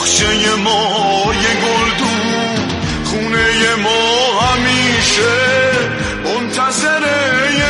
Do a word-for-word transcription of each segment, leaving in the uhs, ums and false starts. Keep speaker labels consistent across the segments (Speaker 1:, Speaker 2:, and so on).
Speaker 1: باغچه ما یه گلدون، خونه ما همیشه منتظر یه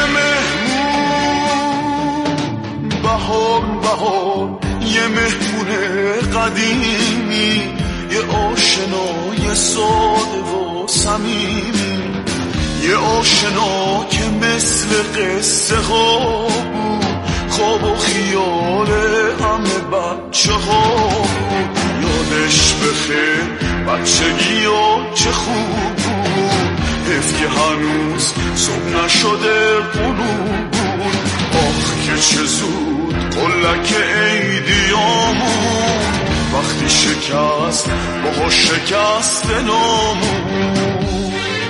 Speaker 1: مهمون. بهار بهار یه مهمون قدیمی، یه آشنای ساده و صمیمی، یه آشنا که مثل قصه ها بود، خواب و خیال همه بچه ها بود. یادش بخیر بچگی ها چه خوب بود، حیف که هنوز صبح نشده غروب بود. آخ که چه زود قلک عیدیامون، وقتی شکست با شکست نامون.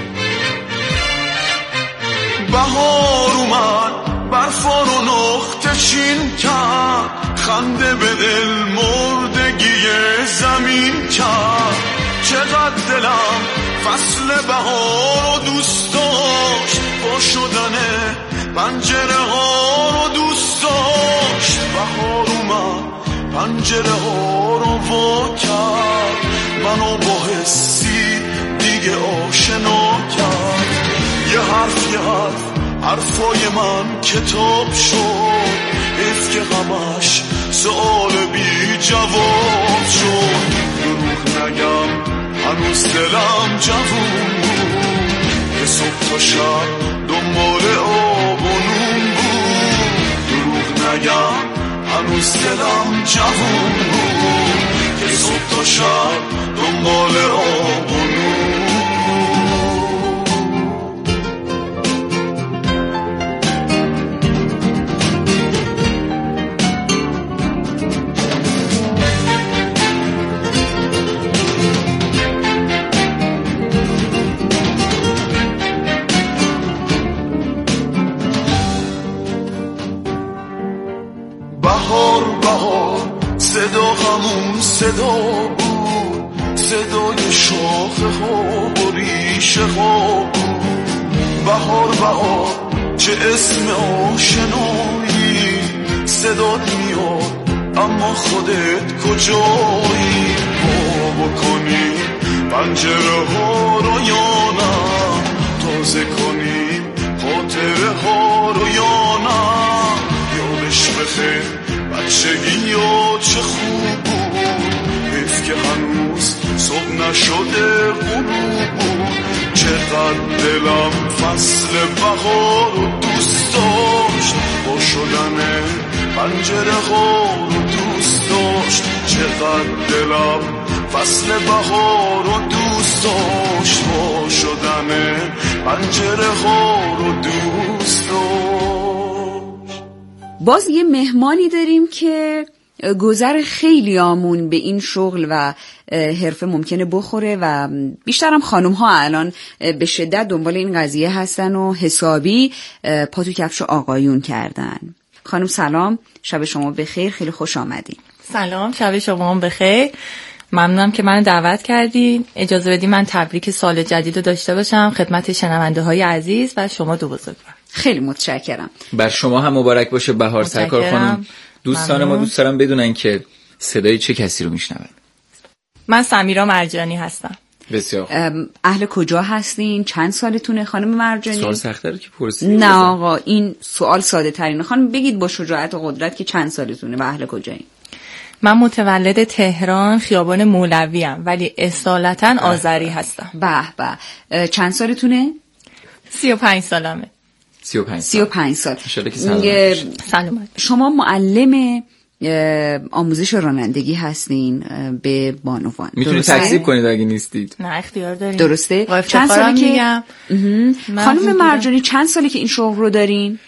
Speaker 1: بهار اومد برفا رو نقطه چین کرد، خنده به دل مردگی زمین کرد. چقدر دلم فصل بهار رو دوست داشت، با شدن پنجره ها رو دوست داشت. بهار اومد پنجره ها رو وا کرد، منو با حسی دیگه آشنا کرد. یه حرف یه حرف حرفای من کتاب شد، حیف که همش سؤال بی جواب شد. دروغ نگم هنوز دلم جوون بود، یه صبح تا شب دنبال آب و نون بود. دروغ نگم هنوز دلم جوون بود، یه صبح تا شب دنبال آب و نون. بهار بهار صدا همون صدا بود، صدای شاخه ها و ریشه ها بود. بهار بهار چه اسم آشنایی، صدات میاد اما خودت کجایی. با بکنی پنجره ها رو یا نه، تازه کنی خاطره ها رو یا نه. یادش بخیر بچگی ها چه خوب بود، حیف که هنوز صبح نشده غروب بود. چقدر دلم فصل بهار رو دوست داشت، با شدن پنجره ها رو دوست داشت. چقدر دلم فصل بهار رو دوست داشت، با شدن پنجره ها رو دوست داشت.
Speaker 2: باز یه مهمانی داریم که گذر خیلی آمون به این شغل و حرفه ممکنه بخوره و بیشترم خانوم ها الان به شدت دنبال این قضیه هستن و حسابی پا تو کفش آقایون کردن. خانم سلام، شب شما بخیر، خیلی خوش آمدین.
Speaker 3: سلام، شب شما هم بخیر. ممنونم که منو دعوت کردین. اجازه بدین من تبریک سال جدید رو داشته باشم خدمت شنونده های عزیز و شما دو بزرگوار.
Speaker 2: خیلی متشکرم.
Speaker 4: بر شما هم مبارک باشه بهار سرکار خانم. دوستان ما دوست دارم بدونن که صدای چه کسی رو میشنون.
Speaker 3: من سمیرا مرجانی هستم.
Speaker 4: بسیار.
Speaker 2: اهل کجا هستین؟ چند سالتونه خانم مرجانی؟
Speaker 4: سوال سخته رو که پرسید.
Speaker 2: نه آقا، این سوال ساده ترینه. خانم بگید با شجاعت و قدرت که چند سالتونه و اهل کجایین؟
Speaker 3: من متولد تهران خیابان مولوی ام ولی اصالتا آذری هستم.
Speaker 2: به به. چند سالتونه؟
Speaker 3: سی و پنج سالمه.
Speaker 4: سی و پنج سال.
Speaker 2: سی و پنج سال.
Speaker 3: سلامت.
Speaker 2: شما معلم آموزش رانندگی هستین به بانوان.
Speaker 4: میتونید تکذیب کنید اگه نیستید.
Speaker 3: نه اختیار دارین.
Speaker 2: درسته؟
Speaker 3: چند سالی که
Speaker 2: خانم مرجانی چند سالی که این شغل رو دارین؟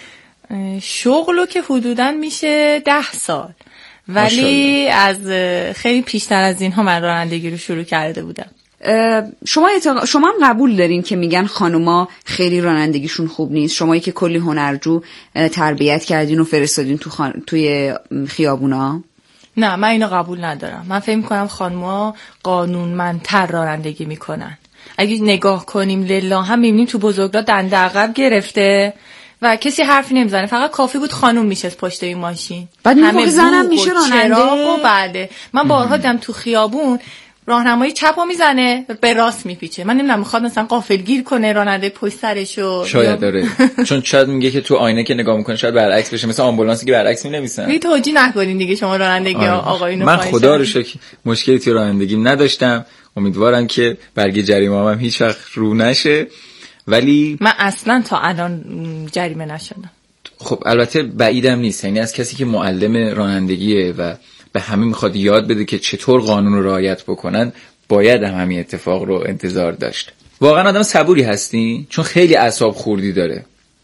Speaker 3: شغلو که حدوداً میشه ده سال. ولی از خیلی پیشتر از اینها من رانندگی رو شروع کرده بودم.
Speaker 2: شما اتق... شما هم قبول دارین که میگن خانوما خیلی رانندگیشون خوب نیست؟ شمایی که کلی هنرجو تربیت کردین و فرستادین تو خان... توی خیابونا؟
Speaker 3: نه، من اینو قبول ندارم. من فکر میکنم خانوما قانونمندتر رانندگی میکنن. اگه نگاه کنیم لله هم میبینیم تو بزرگراه دنده عقب گرفته و کسی حرفی نمیزنه، فقط کافی بود خانم میشه پشت این ماشین،
Speaker 2: بعد همه زنم میشه راننده
Speaker 3: و بعده من بارها دیدم تو خیابون راهنمایی چپو میزنه به راست میپیچه. من نمیدونم میخواد مثلا غافلگیر کنه راننده پشت سرشو،
Speaker 4: شاید داره چون شاید میگه که تو آینه که نگاه میکنه شاید برعکس بشه، مثل آمبولانسی که برعکس مینویسن.
Speaker 3: بی توجیه نکنین دیگه شما رانندگی آقایونو.
Speaker 4: من خدا رو شکر مشکلی تو رانندگیم نداشتم، امیدوارم که برگ جریمه‌ام هم هیچ وقت رو نشه، ولی
Speaker 3: من اصلا تا الان جریمه نشدم.
Speaker 4: خب البته بعیدم نیست، یعنی از کسی که معلم رانندگیه و به همه میخواد یاد بده که چطور قانون رو رعایت بکنن، باید هم همین اتفاق رو انتظار داشت. واقعا آدم صبوری هستی؟ چون خیلی اعصاب خوردی داره.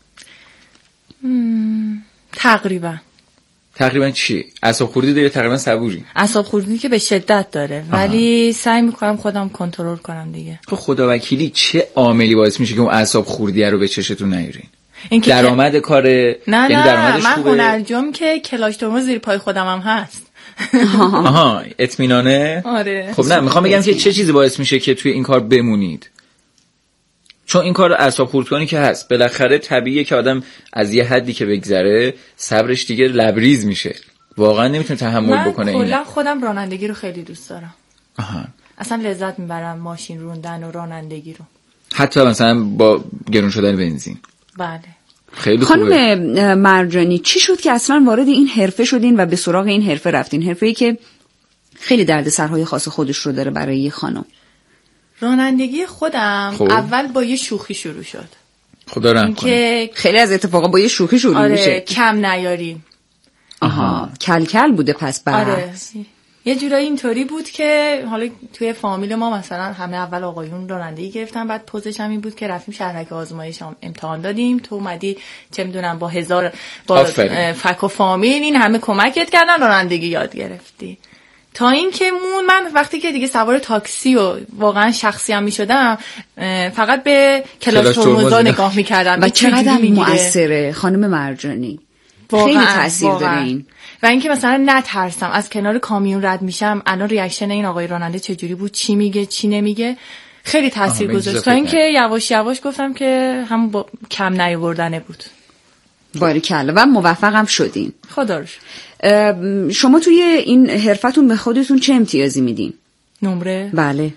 Speaker 3: مم، تقریبا.
Speaker 4: تقریبا چی؟ اعصاب خوردی داره تقریبا صبوری؟
Speaker 3: اعصاب خوردی که به شدت داره، ولی سعی میکنم خودم کنترل کنم دیگه.
Speaker 4: تو خدا وکیلی چه عاملی باعث میشه که اون اعصاب خوردی رو به چشتون نیارین؟
Speaker 3: اینکه
Speaker 4: درآمد کاره؟
Speaker 3: نه
Speaker 4: یعنی
Speaker 3: نه من هنرجوم که کلاش ترمز زیر پای خودم هم هست.
Speaker 4: آها اطمینانه؟
Speaker 3: آره.
Speaker 4: خب نه میخوام بگم که چه چیزی باعث میشه که توی این کار بمونید؟ چون این کار اعصاب خردکنی که هست، بالاخره طبیعیه که آدم از یه حدی که بگذره صبرش دیگه لبریز میشه، واقعا نمیتونه تحمل بکنه اینو.
Speaker 3: من کلا خودم رانندگی رو خیلی دوست دارم.
Speaker 4: آها.
Speaker 3: اصلا لذت میبرم ماشین روندن و رانندگی رو،
Speaker 4: حتی مثلا با گرون شدن بنزین.
Speaker 3: بله.
Speaker 4: خیلی
Speaker 2: خانم
Speaker 4: خوبه.
Speaker 2: مرجانی چی شد که اصلا وارد این حرفه شدین و به سراغ این حرفه رفتین؟ حرفه‌ای که خیلی دردسرهای خاص خودش رو داره برای یه خانم.
Speaker 3: رانندگی خودم
Speaker 4: خوب.
Speaker 3: اول با یه شوخی شروع شد.
Speaker 4: خدا رحم کنه.
Speaker 3: که
Speaker 2: خیلی از اتفاقا با یه شوخی شروع
Speaker 3: آره
Speaker 2: میشه.
Speaker 3: کم نیاریم.
Speaker 2: آها کل کل بوده پس بحث.
Speaker 3: آره. یه جورایی اینطوری بود که حالا توی فامیل ما مثلا همه اول آقایون رانندگی گرفتن، بعد پوزش هم این بود که رفتیم شهرک آزمایش هم امتحان دادیم، تو اومدی چه میدونم با هزار با فک و فامیل این همه کمکت کردن رانندگی یاد گرفتی. تا این که مون من وقتی که دیگه سوار تاکسی و واقعا شخصی هم میشدم فقط به کلاس ترمزا نگاه میکردم
Speaker 2: و چقدر مؤثره خانم مرجانی، خیلی تاثیر داره این.
Speaker 3: و اینکه مثلا نترسم از کنار کامیون رد میشم الان ریاکشن این آقای راننده چجوری بود، چی میگه چی نمیگه، خیلی تاثیر گذاشت. تا اینکه یواش یواش گفتم که هم با کم نیاوردنه بود.
Speaker 2: باریکلا. و موفقم شدین.
Speaker 3: خدا رو
Speaker 2: شما توی این حرفتون به خودتون چه امتیازی میدین؟
Speaker 3: نمره؟
Speaker 2: بله.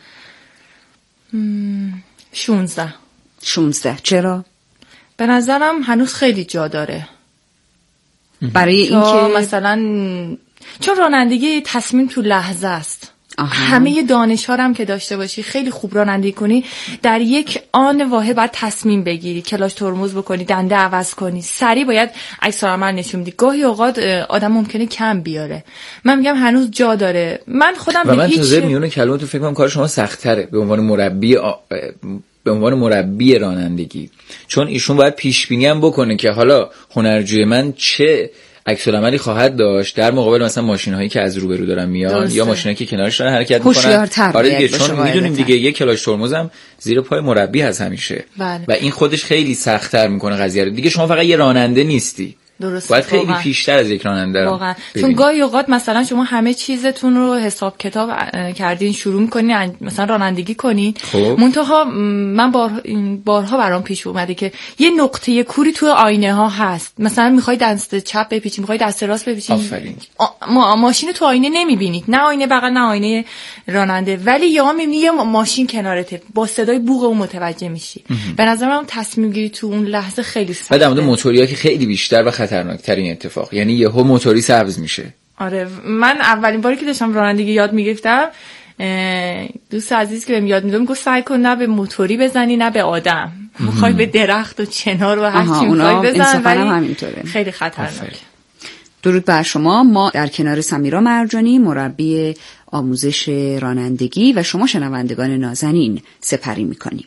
Speaker 3: شونزده.
Speaker 2: شونزده. چرا؟
Speaker 3: به نظرم هنوز خیلی جا داره.
Speaker 2: برای اینکه
Speaker 3: مثلا چون رانندگی تصمیم تو لحظه است. آها. همه دانش ها هم که داشته باشی خیلی خوب رانندگی کنی، در یک آن واحد باید تصمیم بگیری، کلاش ترمز بکنی، دنده عوض کنی، سریع باید عکس العمل نشون بدی. گاهی اوقات آدم ممکنه کم بیاره. من میگم هنوز جا داره. من خودم
Speaker 4: و
Speaker 3: به
Speaker 4: من
Speaker 3: هیچ
Speaker 4: تازه میونه کلماتو فکر کنم کار شما سخت‌تره به عنوان مربی آ... به عنوان مربی رانندگی، چون ایشون باید پیش بینی هم بکنه که حالا هنرجوی من چه عکس العملی خواهد داشت در مقابل مثلا ماشین‌هایی که از روبرو دارن میان یا ماشینایی که کنارش دارن حرکت می‌کنن. آره دیگه، چون میدونیم دیگه یک کلاش ترمزم زیر پای مربی هست همیشه.
Speaker 3: بله.
Speaker 4: و این خودش خیلی سخت‌تر میکنه قضیه رو. دیگه شما فقط یه راننده نیستی.
Speaker 3: درست.
Speaker 4: باید خیلی پیشتر از یک راننده
Speaker 3: واقعا. چون گاهی اوقات مثلا شما همه چیزتون رو حساب کتاب کردین، شروع می‌کنین مثلا رانندگی کنین، منتها من بار بارها برام پیش اومده که یه نقطه کوری تو آینه ها هست، مثلا می‌خوای دست چپ بپیچی، می‌خوای دست راست بپیچی، ما ماشین تو آینه نمی‌بینید، نه آینه بغل نه آینه راننده، ولی یا می‌بینی یه ماشین کنارته، با صدای بوق اون متوجه میشی. به نظر من تصمیم گیری تو اون لحظه خیلی سخته.
Speaker 4: بعد در مورد موتوریا که خیلی بیشتر و خطرناک‌ترین اتفاق، یعنی یهو موتوری سبز میشه.
Speaker 3: آره من اولین باری که داشتم رانندگی یاد میگرفتم دوست عزیز که بهم یاد میداد گفت سعی کن نه به موتوری بزنی نه به آدم، میخوای به درخت و چنار و هر چی میخوای بزن، ولی خیلی خطرناکه.
Speaker 2: درود بر شما. ما در کنار سمیرا مرجانی مربی آموزش رانندگی و شما شنوندگان نازنین سپری میکنیم.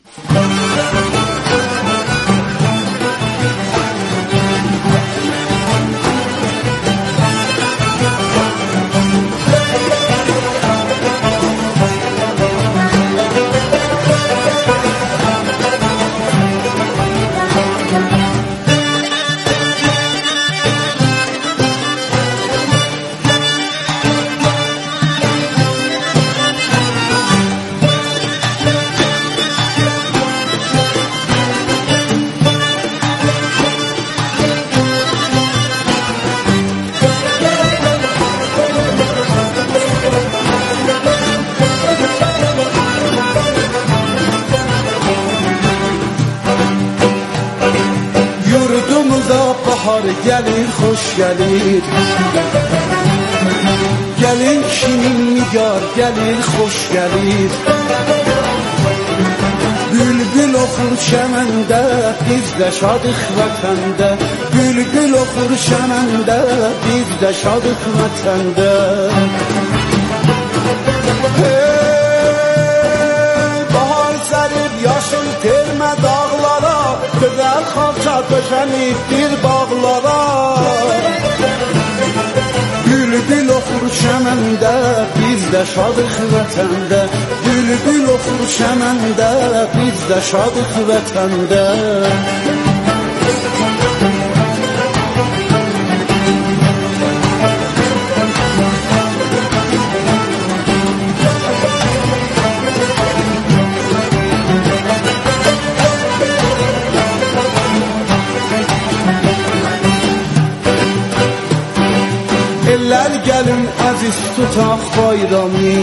Speaker 5: bahar gelir hoş gelir. Gelin kimin nigar gelir hoş gelir. Bülbül okur çəməndə, biz də şadıq vətəndə. Bülbül okur çəməndə, biz də şadıq vətəndə. Hey, bahar sərib yaşıl termə dağlara, gözəl xalça döşənibdir bağlara. Bülbül okur çəməndə, biz də şadıq vətəndə. Bülbül okur çəməndə, biz də şadıq vətəndə. Eller gəlin əziz tutaq bayramı.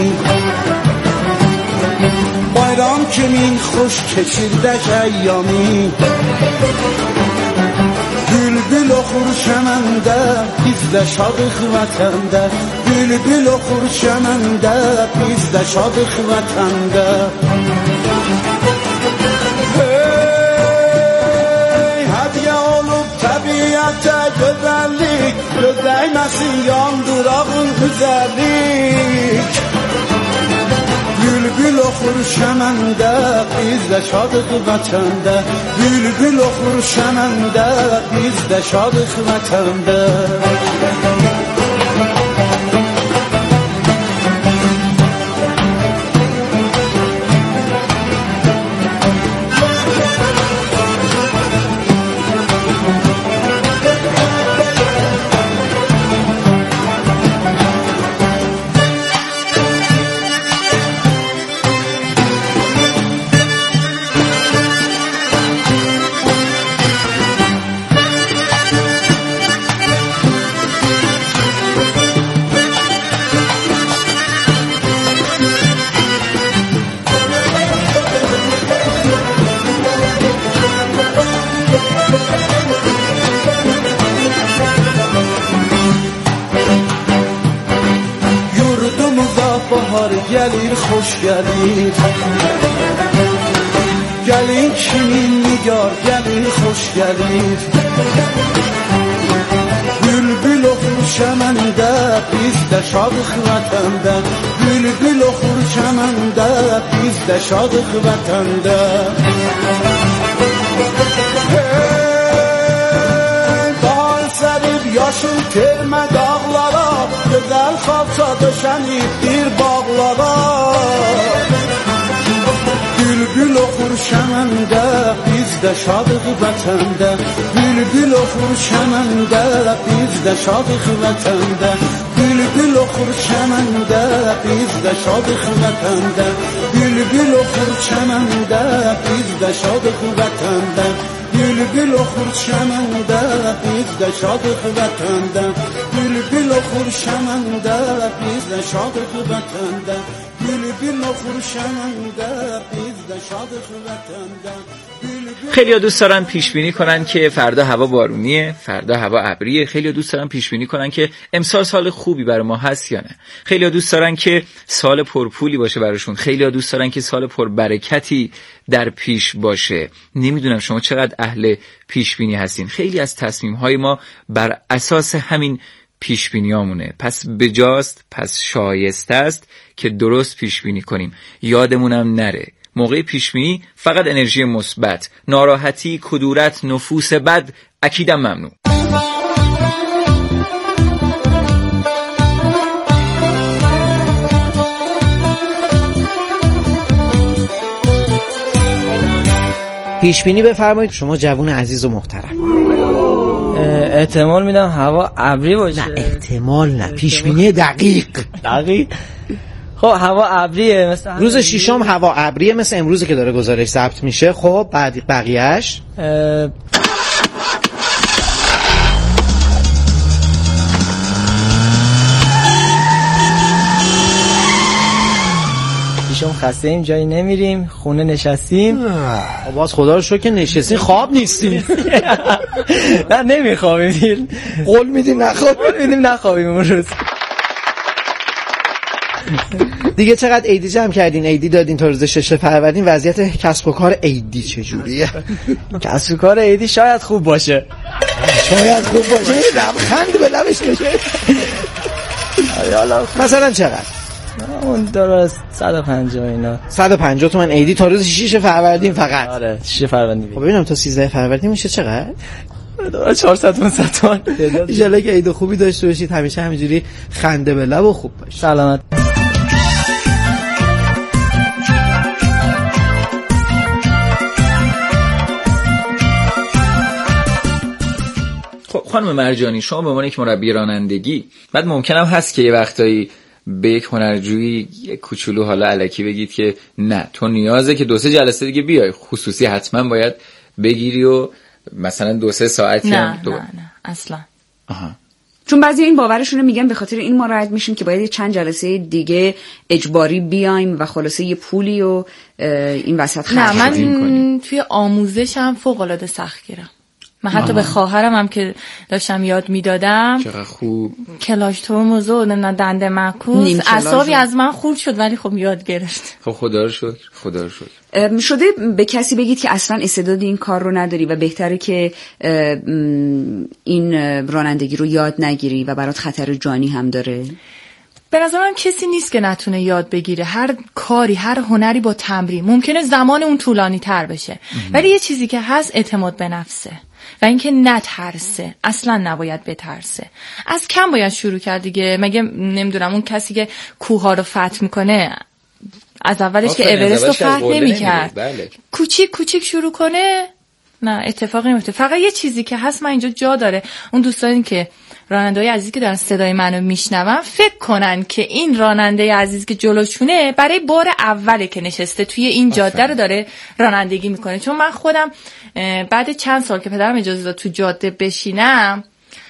Speaker 5: Bayram kimin xoş keçirdək əyyamı. Bülbül oxur çəməndə, biz də şadıq vətəndə. Bülbül oxur çəməndə, biz də şadıq vətəndə. Hey, hədiyə olub təbiətə gözəllik, gözləyməsin yandırağın güzəllik. Bülbül oxur çəməndə, biz də şadıq vətəndə. Bülbül oxur çəməndə, biz də şadıq vətəndə. Bahar gelir, hoş gelir. Gelin kimin nigar gelir, hoş gelir. Bülbül okur çəməndə, biz də şadıq vətəndə. Bülbül okur çəməndə, biz də şadıq vətəndə. Hey, bahar sərib yaşıl termə dağlara, gözəl xalça döşənibdir bağlara. Bülbül oxur çəməndə, biz də şadıq vətəndə. Bülbül oxur çəməndə, biz də şadıq vətəndə. Bülbül oxur çəməndə, biz də şadıq vətəndə. Bülbül oxur çəməndə, biz də şadıq vətəndə. Bülbül oxur çəməndə, biz də şadıq vətəndə. Bülbül oxur çəməndə, biz də şadıq vətəndə. Bülbül oxur çəməndə, biz də şadıq vətəndə.
Speaker 4: خیلی ها دوست دارن پیش بینی کنن که فردا هوا بارونیه، فردا هوا ابریه. خیلی ها دوست دارن پیش بینی کنن که امسال سال خوبی برای ما هست یا نه. خیلی ها دوست دارن که سال پرپولی باشه براشون. خیلی ها دوست دارن که سال پربرکتی در پیش باشه. نمیدونم شما چقدر اهل پیش بینی هستین. خیلی از تصمیم های ما بر اساس همین پیش بینیامونه. پس بجاست، پس شایسته است که درست پیش بینی کنیم. یادمونم نره موقع پیشبینی فقط انرژی مثبت، ناراحتی، کدورت، نفوس بد اکیداً ممنوع.
Speaker 6: پیشبینی بفرمایید شما جوون عزیز و محترم.
Speaker 7: احتمال میدم هوا ابری باشه.
Speaker 6: نه احتمال نه، پیشبینی دقیق.
Speaker 7: دقیق. خب هوا ابریه مثلا
Speaker 6: روز ششم هوا ابریه مثل امروزه که داره گزارش ضبط میشه. خب بعد بقیه‌اش اه...
Speaker 7: ششم خسته ایم جایی نمیریم، خونه نشستیم.
Speaker 6: باز خدا رو شکر که نشستیم، خواب نیستیم.
Speaker 7: نه نمیخوابیم،
Speaker 6: قول میدیم نخوابیم.
Speaker 7: قول میدیم نخوابیم اون روز.
Speaker 6: دیگه چقدر ایدی جمع کردین، ایدی دادین تا روز شش فروردین؟ وضعیت کسب و کار ایدی چجوریه؟
Speaker 7: کسب و کار ایدی شاید خوب باشه،
Speaker 6: شاید خوب باشه. لبخند به لبش میشه. مثلا چقدر؟
Speaker 7: اون درست صد و پنجاه اینا.
Speaker 6: صد و پنجاه تومن ایدی تا روز شش فروردین فقط.
Speaker 7: آره شش فروردین.
Speaker 6: خب ببینم تا سیزده فروردین میشه چقدر؟
Speaker 7: داره چهارصد پانصد تومن.
Speaker 6: ان شاءالله که عید خوبی داشته باشید، همیشه همینجوری خنده به لب و خوب باشید.
Speaker 7: سلامت.
Speaker 4: خب خانم مرجانی، شما به عنوان یک مربی رانندگی، بعد ممکنم هست که یه وقتایی به یک هنرجویی یک کوچولو حالا الکی بگید که نه تو نیازه که دو سه جلسه دیگه بیای، خصوصی حتما باید بگیری و مثلا دو سه ساعتی
Speaker 3: نه
Speaker 4: هم دو...
Speaker 3: نه نه اصلا.
Speaker 4: آها.
Speaker 2: چون بعضی این باورشونه میگن به خاطر این ما رد میشیم که باید چند جلسه دیگه اجباری بیایم و خلاصه یه پولی و این وسط خرج
Speaker 3: نه من
Speaker 2: کنیم.
Speaker 3: توی آموزشم فوق العاده سخت گیرم. من حتی آه. به خواهرم هم که داشتم یاد میدادم
Speaker 4: چقدر خوب
Speaker 3: کلاش ترمز و نه دنده معکوس اعصابی از من خورد شد، ولی خب یاد گرفت.
Speaker 4: خب خدا رو شکر، خدا رو شکر.
Speaker 2: شده به کسی بگید که اصلا استعداد این کار رو نداری و بهتره که این رانندگی رو یاد نگیری و برات خطر جانی هم داره؟
Speaker 3: به نظر من کسی نیست که نتونه یاد بگیره. هر کاری، هر هنری با تمرین ممکنه زمان اون طولانی تر بشه، ولی یه چیزی که هست اعتماد به نفسه و اینکه نترسه. اصلا نباید بترسه. از کم باید شروع کرد دیگه. مگه نمیدونم اون کسی که کوه رو فتح میکنه از اولش که اورست رو فتح نمیکرد، بله. کوچیک کوچیک شروع کنه، نه اتفاقی نمیفته. فقط یه چیزی که هست، من اینجا جا داره اون دوستانی که راننده‌های عزیزی که دارن صدای منو میشنون فکر کنن که این راننده عزیز که جلوشونه برای بار اوله که نشسته توی این جاده رو داره رانندگی میکنه. چون من خودم بعد چند سال که پدرم اجازه داد تو جاده بشینم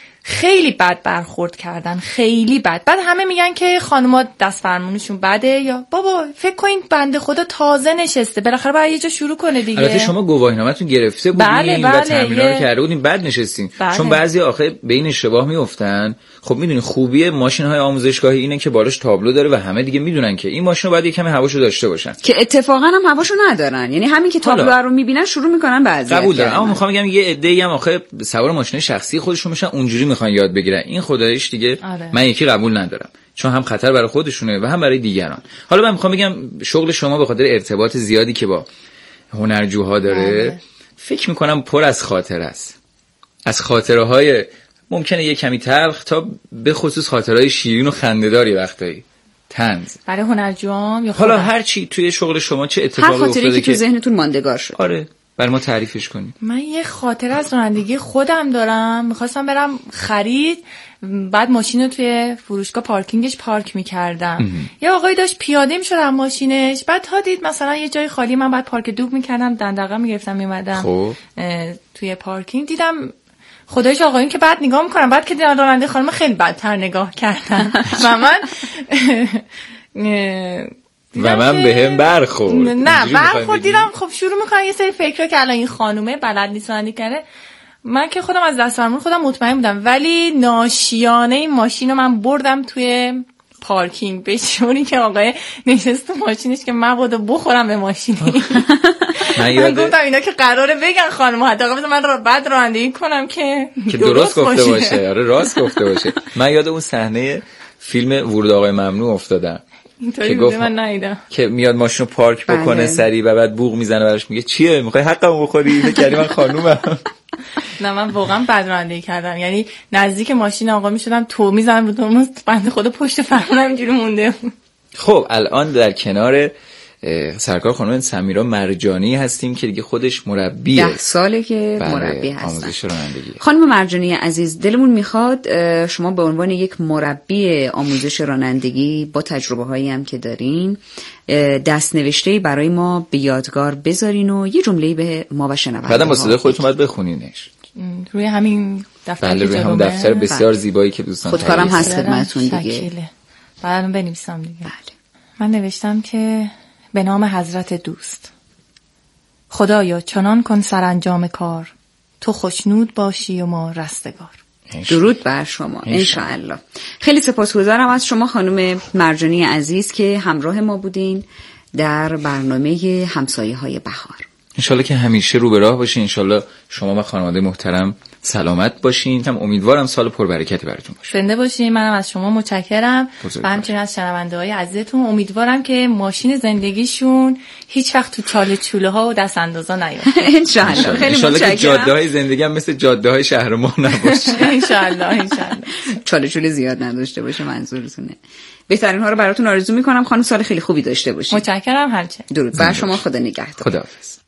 Speaker 3: خیلی بد برخورد کردن، خیلی بد. بعد همه میگن که خانوما دست فرمونشون بده، یا بابا فکر کنین بنده خدا تازه نشسته، بالاخره باید یه جا شروع کنه دیگه.
Speaker 4: البته شما گواهینامه‌تون گرفته بودین
Speaker 3: بله بله
Speaker 4: و تمرین‌ها رو کرده بودین بعد نشستین. بله. چون بعضی آخه به این اشتباه میافتن. خب میدونین خوبی ماشین‌های آموزشگاهی اینه که بالاش تابلو داره و همه دیگه میدونن که این ماشین رو باید یکم هواشو داشته باشن،
Speaker 2: که اتفاقا هم هواشو ندارن. یعنی همین که تابلو رو میبینن شروع میکنن بعضی.
Speaker 4: قبول دارم، اما میخوام بگم یه عده‌ای هم آخه سوار ماشین شخصی خودشون میشن اونجوری میخوان یاد بگیرن. این خداییش دیگه آره. من یکی قبول ندارم، چون هم خطر برای خودشونه و هم برای دیگران. حالا من میخوام بگم شغل شما به خاطر ارتباط زیادی که با هنرجوها داره آره. فکر میکنم پر از خاطره است، از خاطره های ممکنه یه کمی تلخ تا به خصوص خاطرهای شیرین و خنده‌داری وقتایی طنز
Speaker 3: برای هنرجوام یا
Speaker 4: حالا هر چی توی شغل شما چه اتفاقی افتاده
Speaker 2: هر خاطری که تو ذهنتون ماندگار شد.
Speaker 4: آره برای ما تعریفش کنید.
Speaker 3: من یه خاطره از رانندگی خودم دارم. میخواستم برم خرید، بعد ماشین رو توی فروشگاه پارکینگش پارک میکردم. یه آقایی داشت پیاده میشد از ماشینش، بعد تا دید مثلا یه جای خالی، من بعد پارک دوب میکردم، دندقه میگرفتم میمدم
Speaker 4: خب.
Speaker 3: توی پارکینگ دیدم خدایش آقایون که بعد نگاه میکنم، بعد که دیدم راننده خانم خیلی بدتر نگاه کردن و من
Speaker 4: و من به هم برخورد.
Speaker 3: نه برخورد دیدم خب شروع میکنم یه سری فکرها که الان این خانومه بلد نیست رانندگی کنه. من که خودم از دست فرمون خودم مطمئن بودم، ولی ناشیانه این ماشین رو من بردم توی پارکینگ به شوری که آقای نشست تو ماشینش که من بودو بخورم به ماشینی. من گفتم اینا که قراره بگن خانم حتی آقا من رو بعد رانندگی کنم که
Speaker 4: که درست گفته باشه. آره راست گفته باشه. من یاد اون صحنه فیلم ورود آقای ممنوع افتادم
Speaker 3: اینطوری بوده من ندیدم
Speaker 4: که میاد ماشین رو پارک بکنه سری و بعد بوق میزنه براش میگه چیه میخوای حقمو بخوری؟ فکر کردی من خانومم.
Speaker 3: نه من واقعا بد رانندگی کردم، یعنی نزدیک ماشین آقا میشدم تو میزنم رو ترمز، بنده خدا پشت فرمونم اینجوری مونده.
Speaker 4: خب الان در کنار سرکار خانم سمیرا مرجانی هستیم که دیگه خودش مربیه،
Speaker 2: ده ساله که مربی هستن.
Speaker 4: آموزش رانندگی.
Speaker 2: خانم مرجانی عزیز، دلمون میخواد شما به عنوان یک مربی آموزش رانندگی با تجربه هایی هم که دارین دست نوشته برای ما به یادگار بذارین و یه جمله‌ای به ما و شنوندگان
Speaker 4: بعدم با صدای خودتون باید بخونینش
Speaker 3: روی همین دفتر.
Speaker 4: بله روی همین دفتر بسیار زیبایی که دوستان
Speaker 2: خودکارم هست خدمتتون دیگه.
Speaker 3: بعدم بنویسم دیگه.
Speaker 2: بله.
Speaker 3: من نوشتم که به نام حضرت دوست. خدایا چنان کن سرانجام کار، تو خوشنود باشی و ما رستگار.
Speaker 2: درود بر شما انشاءالله. خیلی سپاسگزارم از شما خانم مرجانی عزیز که همراه ما بودین در برنامه همسایه های بهار.
Speaker 4: انشالله که همیشه رو به راه باشین، انشالله شما و خانواده محترم سلامت باشین. هم امیدوارم سال پربرکتی براتون باشه.
Speaker 3: زنده باشین. منم از شما متشکرم و همچنین از شنونده های عزیزتون. امیدوارم که ماشین زندگیشون هیچ وقت تو چاله چوله ها و دست اندازا نیفته.
Speaker 2: انشالله. خیلی متشکرم.
Speaker 4: که جاده های زندگی هم مثل جاده های شهر ما نباشه.
Speaker 3: انشالله انشالله.
Speaker 2: چاله چوله زیاد نداشته باشه منظورتونه. بهترین ها رو براتون آرزو میکنم. خانم سال خیلی خوبی داشته باشین.
Speaker 3: متشکرم. همچنین.
Speaker 2: درود بر شما. خدا نگهدار.
Speaker 4: خداحافظ.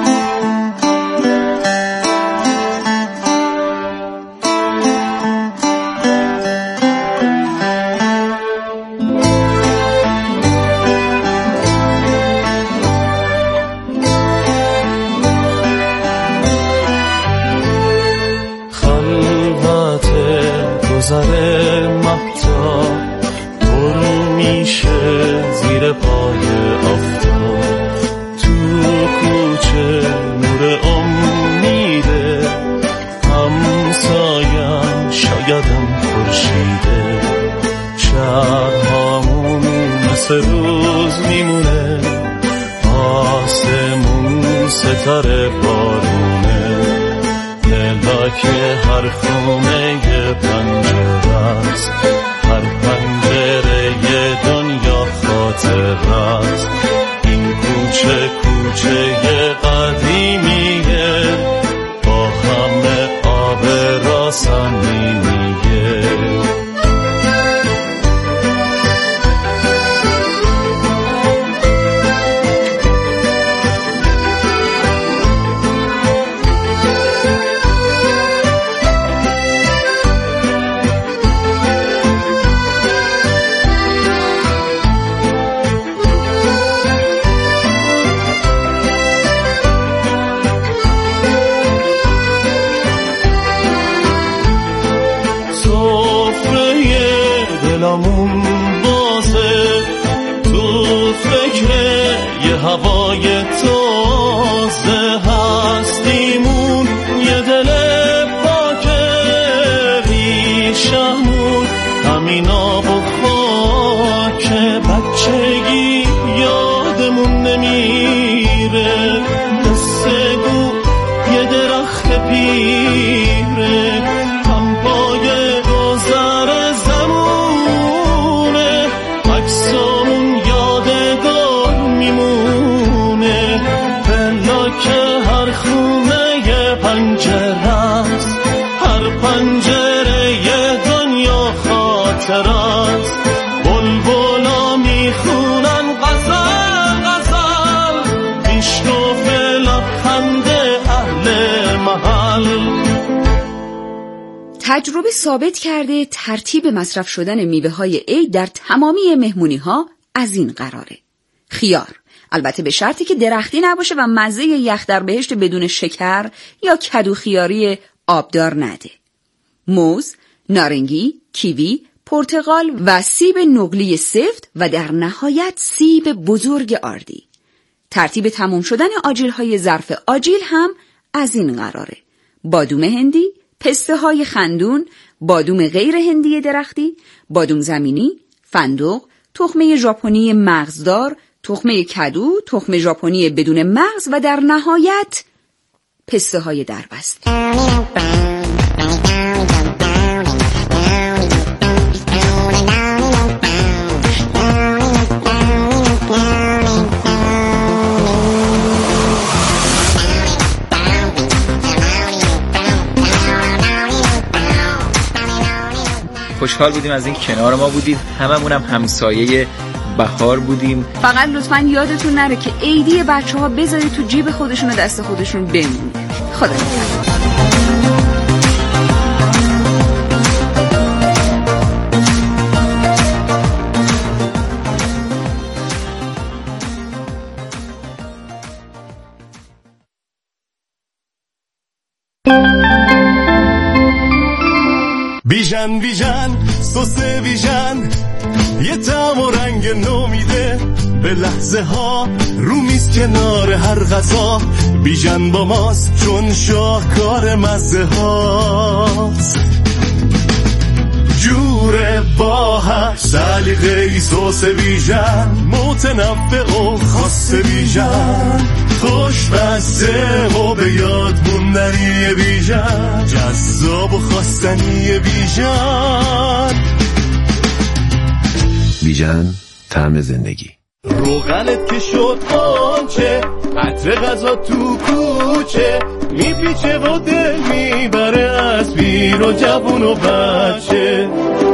Speaker 1: گذر مهتاب پر میشه زیر پای آفتاب، تو کوچه نور امیده، همسایم شایدم خورشیده، شبهامون مثل روز میمونه، آسمون ستاره بارونه، دلا که هر خونه یه پنجره است، هر پنجره یه دنیا خاطر است، این کوچه کوچه یه قدیمیه، با همه آب را صمیمیه. هوای تازه هستیمون، یه دل پاک ریشمون، همین آب و خاک بچگی یادمون نمیره، قصه گو یه درخت پیره، هم پای گذر زمونه، عکسامون یادگار میمونه، بلا که هر خونه یه پنجره است، هر پنجره یه دنیا خاطر است، بلبلا میخونن غزل غزل، میشنوه لبخند اهل محل.
Speaker 2: تجربه ثابت کرده ترتیب مصرف شدن میوه های عید در تمامی مهمونی ها از این قراره: خیار، البته به شرطی که درختی نباشه و مزه یخ در بهشت بدون شکر یا کدو خیاری آبدار نده. موز، نارنگی، کیوی، پرتقال و سیب نقلی سفت و در نهایت سیب بزرگ آردی. ترتیب تموم شدن آجیل های ظرف آجیل هم از این قراره: بادوم هندی، پسته های خندون، بادوم غیر هندی درختی، بادوم زمینی، فندق، تخمه ژاپنی مغزدار، تخمه کدو، تخمه ژاپنی بدون مغز و در نهایت پسته های دربسته.
Speaker 4: خوشحال بودیم از این کنار ما بودید، هممون هم همسایه بهار بودیم.
Speaker 2: فقط لطفاً یادتون نره که عیدی بچه‌ها بذارید تو جیب خودشون و دست خودشون بمونه. خدا نگهدار.
Speaker 1: بیژن بیژن سس بیژن یه طعم و رنگ نو میده به لحظه ها رو میز کنار هر غذا. بیژن با ماست چون شاهکار مزه هاست. جوره با هر سلیقه‌ای سس بیژن، متنوع و خاص بیژن، خوشمزه و به یاد موندنی بیژن، جذاب و خواستنی بیژن.
Speaker 8: بیژن طعم زندگی.
Speaker 1: روغنت که شد آنچه، عطر غذا تو کوچه، میپیچه و دل میبره از پیر و جوون و بچه.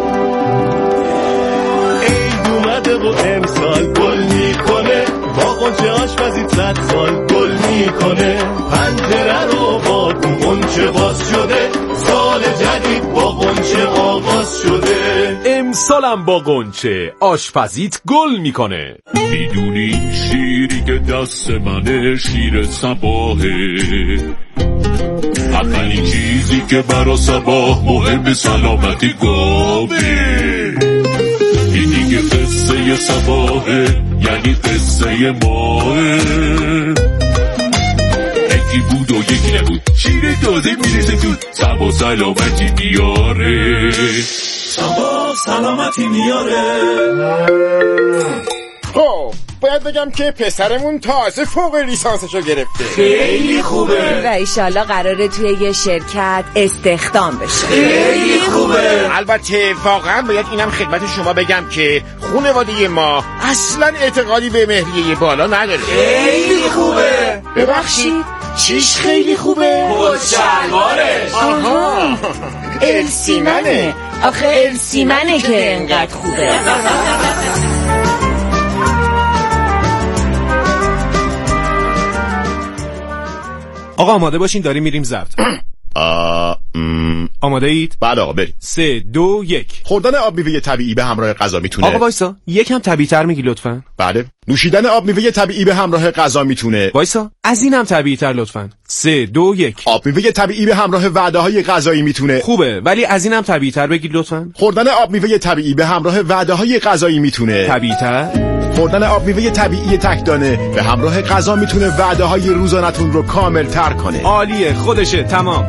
Speaker 1: عید اومده و امسال گل میکنه، با قنچه آشپزی صد سال گل میکنه. پنجره رو با قنچه باز شده، سال جدید با قنچه آغاز شده.
Speaker 9: امسالم با قنچه آشپزیت گل میکنه.
Speaker 10: میدونی شیری که دست منه شیر صباحه، اولین چیزی که برا صباح مهم سلامتی گاوه. این دیگه قصه صباحه، یعنی قصه ماه. یکی بود و یکی نبود، شیر تازه میرسه زود، صبا سلامتی میاره،
Speaker 1: صبا سلامتی میاره.
Speaker 11: خب باید بگم که پسرمون تازه فوق لیسانسشو گرفته.
Speaker 1: خیلی خوبه
Speaker 12: و ایشالله قراره توی یه شرکت استخدام بشه.
Speaker 1: خیلی خوبه.
Speaker 11: البته واقعا باید اینم خدمت شما بگم که خانواده ما اصلا اعتقادی به مهریه بالا نداره.
Speaker 1: خیلی خوبه.
Speaker 12: ببخشید
Speaker 11: چیش خیلی خوبه؟
Speaker 1: خودشلوارش.
Speaker 11: آها
Speaker 12: السیمنه. آخه السیمنه که انقدر خوبه.
Speaker 9: آقا آماده باشین، داریم میریم ضبط. آماده اید؟
Speaker 11: بعد آقا بریم.
Speaker 9: سه دو یک.
Speaker 11: خوردن آب میوه طبیعی به همراه غذا میتونه.
Speaker 9: آقا وایسا، یکم طبیعی تر میگی لطفاً.
Speaker 11: بله. نوشیدن آب میوه طبیعی به همراه غذا میتونه.
Speaker 9: وایسا، از اینم طبیعی تر لطفاً. سه دو یک.
Speaker 11: آب میوه طبیعی به همراه وعده‌های غذایی میتونه.
Speaker 9: خوبه، ولی از اینم طبیعی تر بگید لطفاً.
Speaker 11: خوردن آب میوه طبیعی به همراه وعده‌های غذایی میتونه.
Speaker 9: طبیعی تر.
Speaker 11: خوردن آب میوه طبیعی تکدانه به همراه غذا میتونه وعده‌های روزانه‌تون رو کامل تر کنه.
Speaker 9: عالیه، خودشه، تمام.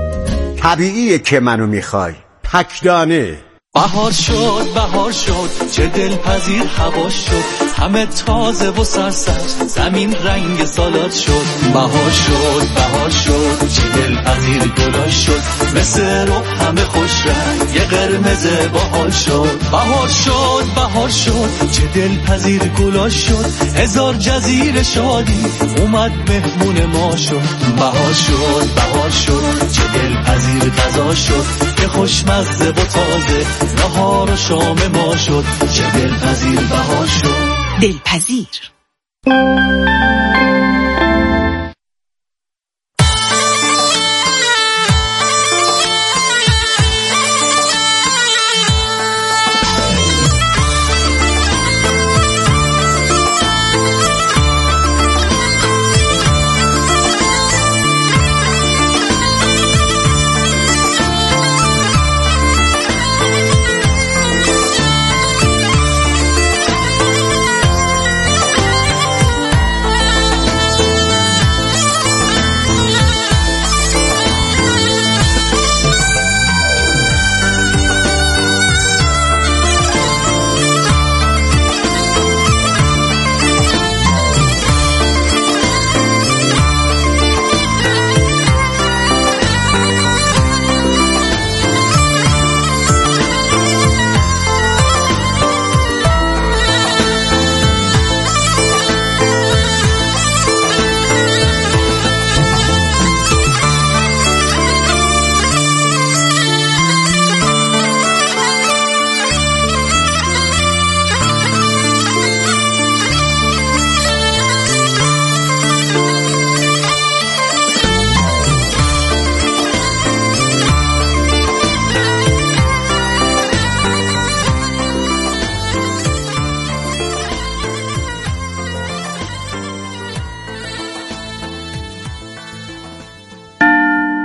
Speaker 13: طبیعیه که منو میخوای، تکدانه.
Speaker 1: بهار شد بهار شد چه دلپذیر هوا شد، همه تازه و سرسبز زمین رنگ سالاد شد. بهار شد بهار شد چه دلپذیر گلا شد، مثل رخ همه خوش رنگ یه قرمز باحال شد. بهار شد بهار شد چه دلپذیر گلا شد، هزار جزیره شادی اومد مهمون ما شد. بهار شد بهار شد چه دلپذیر غذا شد، که خوشمزه و تازه نهار و شام ما شد. چه دلپذیر بهار شد.
Speaker 12: دلپذیر.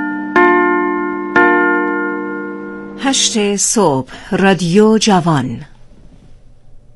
Speaker 12: هشت صبح رادیو جوان.